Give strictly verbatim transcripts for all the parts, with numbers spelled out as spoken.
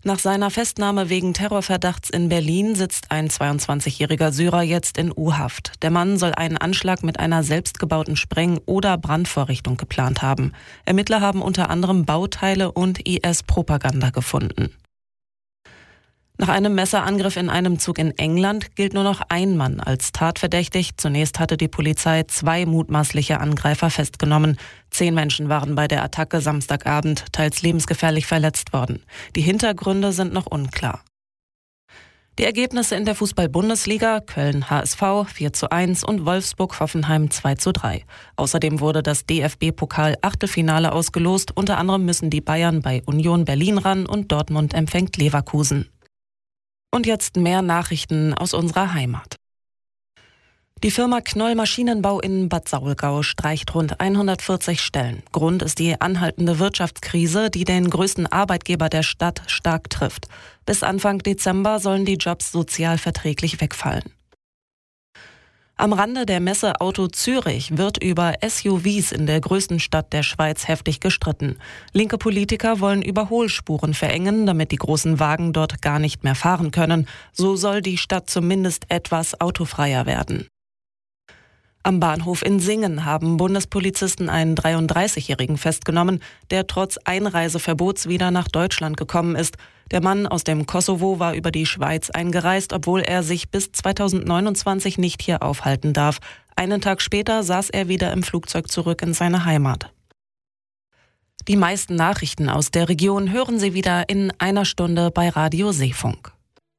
Nach seiner Festnahme wegen Terrorverdachts in Berlin sitzt ein zweiundzwanzigjähriger Syrer jetzt in U-Haft. Der Mann soll einen Anschlag mit einer selbstgebauten Spreng- oder Brandvorrichtung geplant haben. Ermittler haben unter anderem Bauteile und I S-Propaganda gefunden. Nach einem Messerangriff in einem Zug in England gilt nur noch ein Mann als tatverdächtig. Zunächst hatte die Polizei zwei mutmaßliche Angreifer festgenommen. Zehn Menschen waren bei der Attacke Samstagabend teils lebensgefährlich verletzt worden. Die Hintergründe sind noch unklar. Die Ergebnisse in der Fußball-Bundesliga: Köln H S V vier zu eins und Wolfsburg-Hoffenheim zwei zu drei. Außerdem wurde das D F B-Pokal-Achtelfinale ausgelost. Unter anderem müssen die Bayern bei Union Berlin ran und Dortmund empfängt Leverkusen. Und jetzt mehr Nachrichten aus unserer Heimat. Die Firma Knoll Maschinenbau in Bad Saulgau streicht rund hundertvierzig Stellen. Grund ist die anhaltende Wirtschaftskrise, die den größten Arbeitgeber der Stadt stark trifft. Bis Anfang Dezember sollen die Jobs sozialverträglich wegfallen. Am Rande der Messe Auto Zürich wird über S U Vs in der größten Stadt der Schweiz heftig gestritten. Linke Politiker wollen Überholspuren verengen, damit die großen Wagen dort gar nicht mehr fahren können. So soll die Stadt zumindest etwas autofreier werden. Am Bahnhof in Singen haben Bundespolizisten einen dreiunddreißigjährigen festgenommen, der trotz Einreiseverbots wieder nach Deutschland gekommen ist. Der Mann aus dem Kosovo war über die Schweiz eingereist, obwohl er sich bis zweitausendneunundzwanzig nicht hier aufhalten darf. Einen Tag später saß er wieder im Flugzeug zurück in seine Heimat. Die meisten Nachrichten aus der Region hören Sie wieder in einer Stunde bei Radio Seefunk.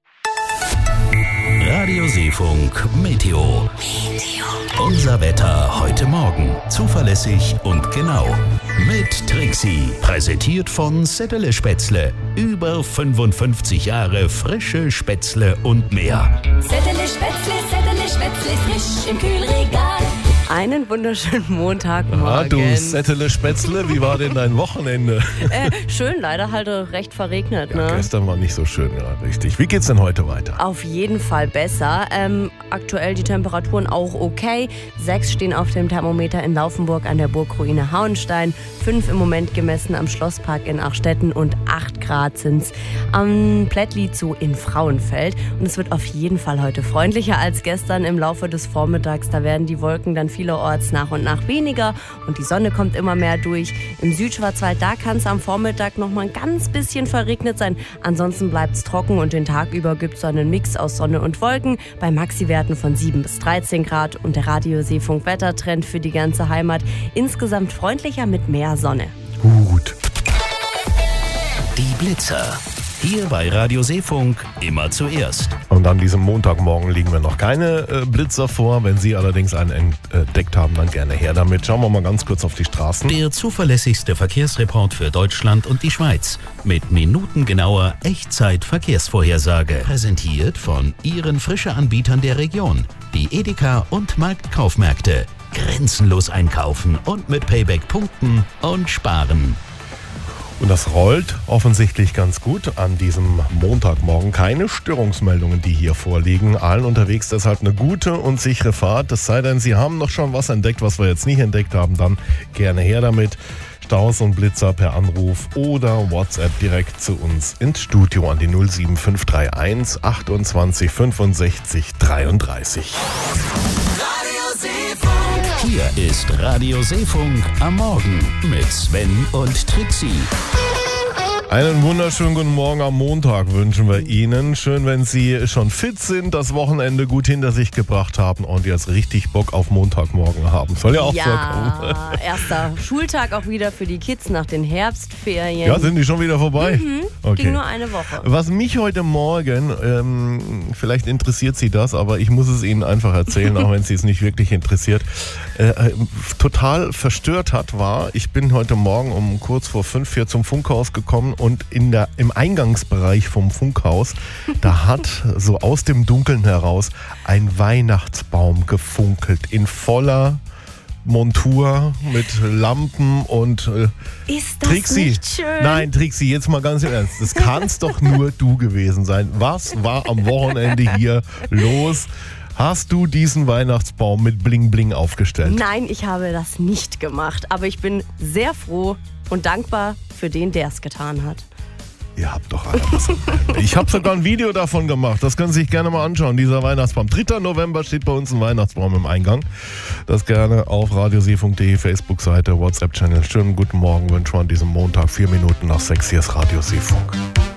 Radio Seefunk Meteo. Unser Wetter heute Morgen. Zuverlässig und genau. Mit Trixie. Präsentiert von Settele Spätzle. Über fünfundfünfzig Jahre frische Spätzle und mehr. Settele Spätzle, Settele Spätzle, frisch im Kühlregal. Einen wunderschönen Montagmorgen. Ah, du Settele Spätzle, wie war denn dein Wochenende? Äh, schön, leider halt recht verregnet. Ja, ne? gestern war nicht so schön, ja, richtig. Wie geht's denn heute weiter? Auf jeden Fall besser. Ähm, aktuell die Temperaturen auch okay. Sechs stehen auf dem Thermometer in Laufenburg an der Burgruine Hauenstein. Fünf im Moment gemessen am Schlosspark in Achstetten und acht Grad sind's am Plättli Zoo in Frauenfeld. Und es wird auf jeden Fall heute freundlicher als gestern im Laufe des Vormittags. Da werden die Wolken dann vielerorts nach und nach weniger und die Sonne kommt immer mehr durch. Im Südschwarzwald, da kann es am Vormittag noch mal ein ganz bisschen verregnet sein. Ansonsten bleibt es trocken und den Tag über gibt es so einen Mix aus Sonne und Wolken bei Maxi-Werten von sieben bis dreizehn Grad und der Radio Seefunk Wettertrend für die ganze Heimat insgesamt freundlicher mit mehr Sonne. Gut. Die Blitzer. Hier bei Radio Seefunk immer zuerst. Und an diesem Montagmorgen liegen mir noch keine äh, Blitzer vor. Wenn Sie allerdings einen entdeckt haben, dann gerne her damit. Schauen wir mal ganz kurz auf die Straßen. Der zuverlässigste Verkehrsreport für Deutschland und die Schweiz. Mit minutengenauer Echtzeit-Verkehrsvorhersage. Präsentiert von Ihren Frische-Anbietern der Region. Die Edeka und Marktkaufmärkte. Grenzenlos einkaufen und mit Payback punkten und sparen. Und das rollt offensichtlich ganz gut an diesem Montagmorgen. Keine Störungsmeldungen, die hier vorliegen. Allen unterwegs deshalb eine gute und sichere Fahrt. Es sei denn, Sie haben noch schon was entdeckt, was wir jetzt nicht entdeckt haben, dann gerne her damit. Staus und Blitzer per Anruf oder WhatsApp direkt zu uns ins Studio an die null sieben fünf drei eins achtundzwanzig fünfundsechzig dreiunddreißig. Hier ist Radio Seefunk am Morgen mit Sven und Trixie. Einen wunderschönen guten Morgen am Montag wünschen wir Ihnen. Schön, wenn Sie schon fit sind, das Wochenende gut hinter sich gebracht haben und jetzt richtig Bock auf Montagmorgen haben. Soll ja auch ja, vorkommen. Erster Schultag auch wieder für die Kids nach den Herbstferien. Ja, sind die schon wieder vorbei? Mhm, okay. Ging nur eine Woche. Was mich heute Morgen, ähm, vielleicht interessiert Sie das, aber ich muss es Ihnen einfach erzählen, auch wenn Sie es nicht wirklich interessiert, äh, total verstört hat, war, ich bin heute Morgen um kurz vor fünf hier zum Funkhaus gekommen und in der, im Eingangsbereich vom Funkhaus, da hat so aus dem Dunkeln heraus ein Weihnachtsbaum gefunkelt in voller Montur mit Lampen und äh, Ist das Trixie. nicht schön? Nein, Trixie, jetzt mal ganz im Ernst. Das kann's doch nur du gewesen sein. Was war am Wochenende hier los? Hast du diesen Weihnachtsbaum mit Bling Bling aufgestellt? Nein, ich habe das nicht gemacht. Aber ich bin sehr froh und dankbar für den, der es getan hat. Ihr habt doch alle was. Ich habe sogar ein Video davon gemacht. Das können Sie sich gerne mal anschauen. Dieser Weihnachtsbaum. dritter November steht bei uns ein Weihnachtsbaum im Eingang. Das gerne auf radiosee.de, Facebook-Seite, WhatsApp-Channel. Schönen guten Morgen wünschen wir an diesem Montag. Vier Minuten nach sechs. Hier ist Radio Seefunk.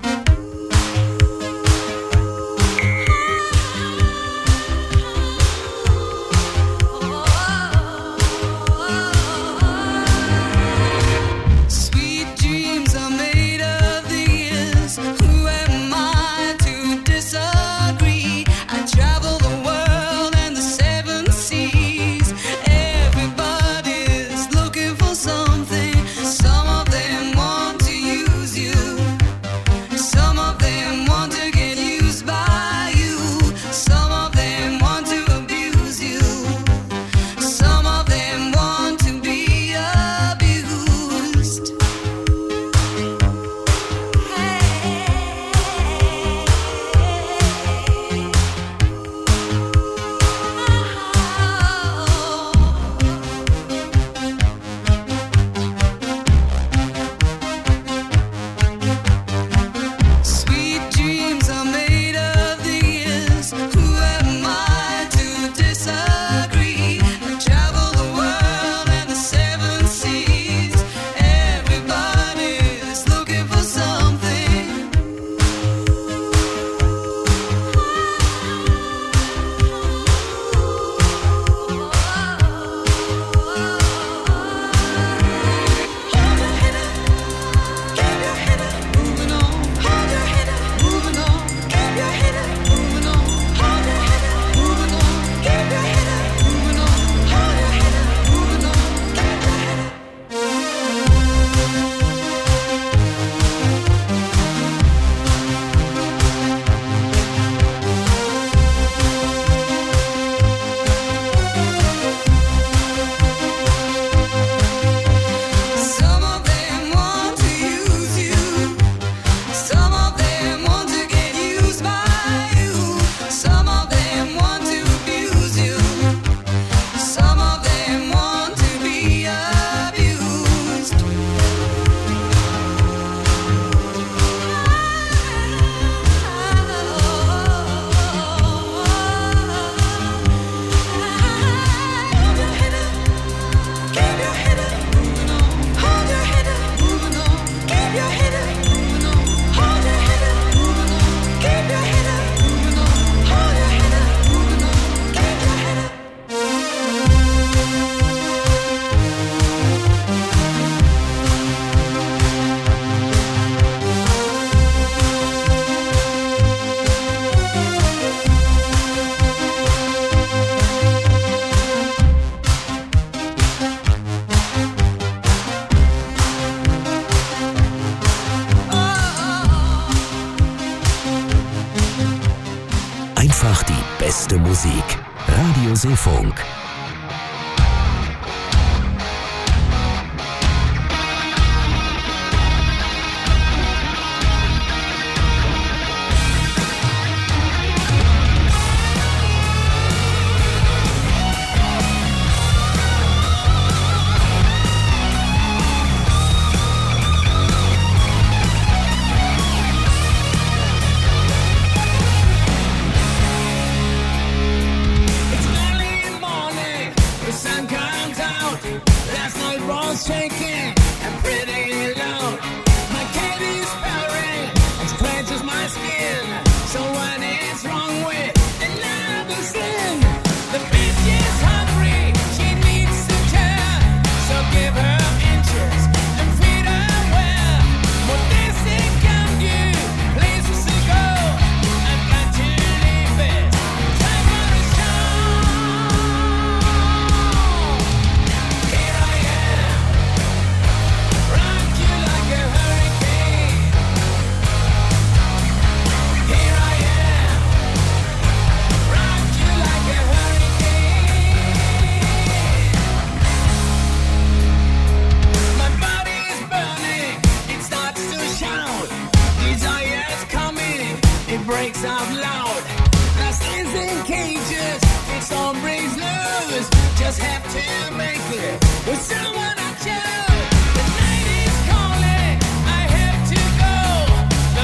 Einfach die beste Musik. Radio Seefunk. The night is calling, I have to go.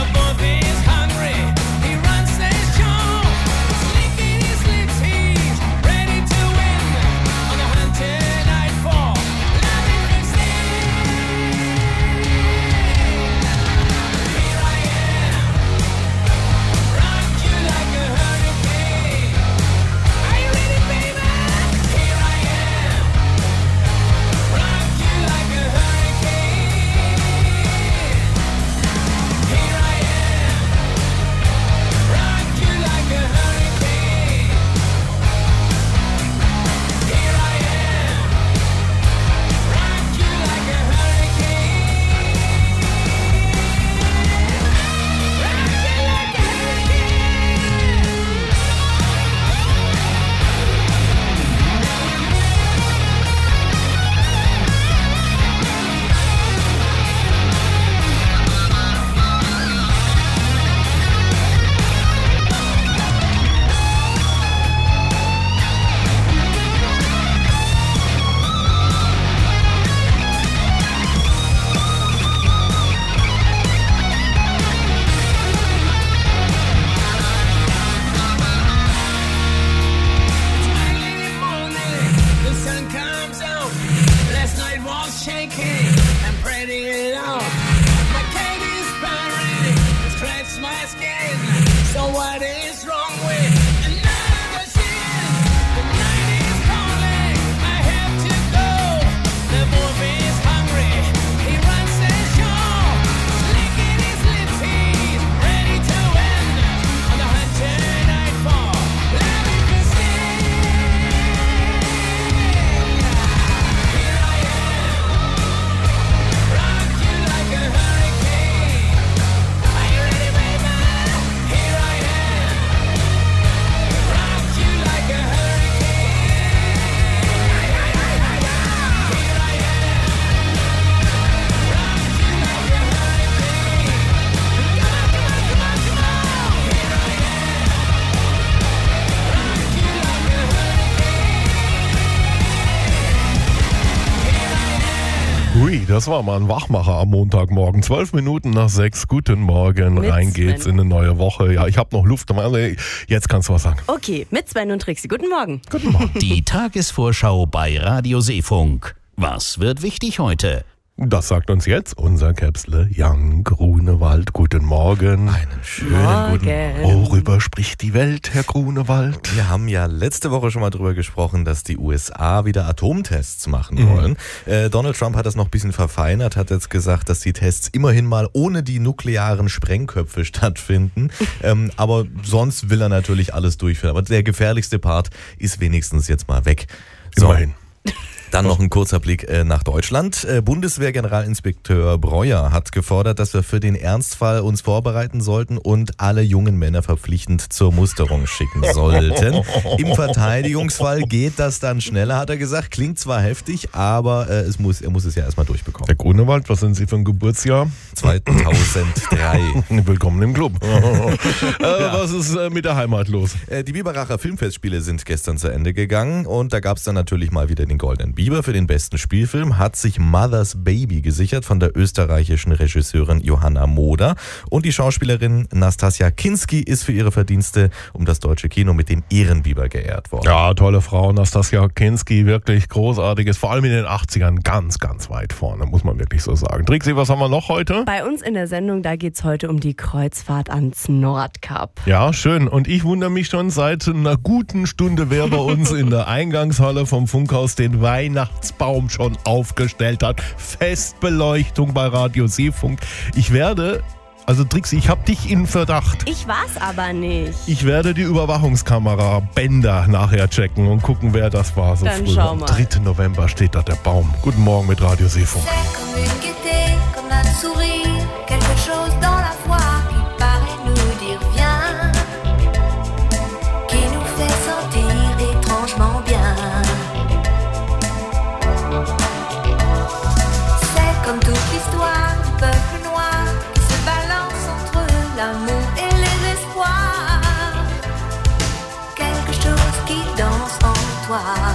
Das war mal ein Wachmacher am Montagmorgen. Zwölf Minuten nach sechs. Guten Morgen. Mit Rein geht's Sven. in eine neue Woche. Ja, ich habe noch Luft. Jetzt kannst du was sagen. Okay, mit Sven und Trixi. Guten Morgen. Guten Morgen. Die Tagesvorschau bei Radio Seefunk. Was wird wichtig heute? Das sagt uns jetzt unser Käpsle Jan Grunewald. Guten Morgen. Einen schönen guten Morgen. Worüber spricht die Welt, Herr Grunewald? Wir haben ja letzte Woche schon mal drüber gesprochen, dass die U S A wieder Atomtests machen wollen. Äh, Donald Trump hat das noch ein bisschen verfeinert, hat jetzt gesagt, dass die Tests immerhin mal ohne die nuklearen Sprengköpfe stattfinden. ähm, aber sonst will er natürlich alles durchführen. Aber der gefährlichste Part ist wenigstens jetzt mal weg. So. Immerhin. Dann noch ein kurzer Blick äh, nach Deutschland. Äh, Bundeswehrgeneralinspekteur Breuer hat gefordert, dass wir für den Ernstfall uns vorbereiten sollten und alle jungen Männer verpflichtend zur Musterung schicken sollten. Im Verteidigungsfall geht das dann schneller, hat er gesagt. Klingt zwar heftig, aber äh, es muss, er muss es ja erstmal durchbekommen. Herr Grunewald, was sind Sie für ein Geburtsjahr? zweitausenddrei. Willkommen im Club. äh, was ist äh, mit der Heimat los? Äh, die Biberacher Filmfestspiele sind gestern zu Ende gegangen und da gab es dann natürlich mal wieder den Goldenen Biber. Für den besten Spielfilm hat sich Mother's Baby gesichert von der österreichischen Regisseurin Johanna Moder. Und die Schauspielerin Nastassja Kinski ist für ihre Verdienste um das deutsche Kino mit dem Ehrenbiber geehrt worden. Ja, tolle Frau, Nastassja Kinski, wirklich großartiges, vor allem in den achtzigern ganz, ganz weit vorne, muss man wirklich so sagen. Trixi, was haben wir noch heute? Bei uns in der Sendung, da geht es heute um die Kreuzfahrt ans Nordkap. Ja, schön. Und ich wundere mich schon seit einer guten Stunde, wer bei uns in der Eingangshalle vom Funkhaus den Weihnachtsbaum schon aufgestellt hat. Festbeleuchtung bei Radio Seefunk. Ich werde, also Trixi, ich habe dich in Verdacht. Ich war's aber nicht. Ich werde die Überwachungskamera Bänder nachher checken und gucken, wer das war. So Dann früh. schau mal. dritter November steht da der Baum. Guten Morgen mit Radio Seefunk. C'est comme une gaieté, comme un sourire, quelque chose dans la voix qui paraît nous dire viens, qui nous fait sentir étrangement bien. C'est comme toute l'histoire du peuple noir qui se balance entre l'amour et les espoirs, quelque chose qui danse en toi.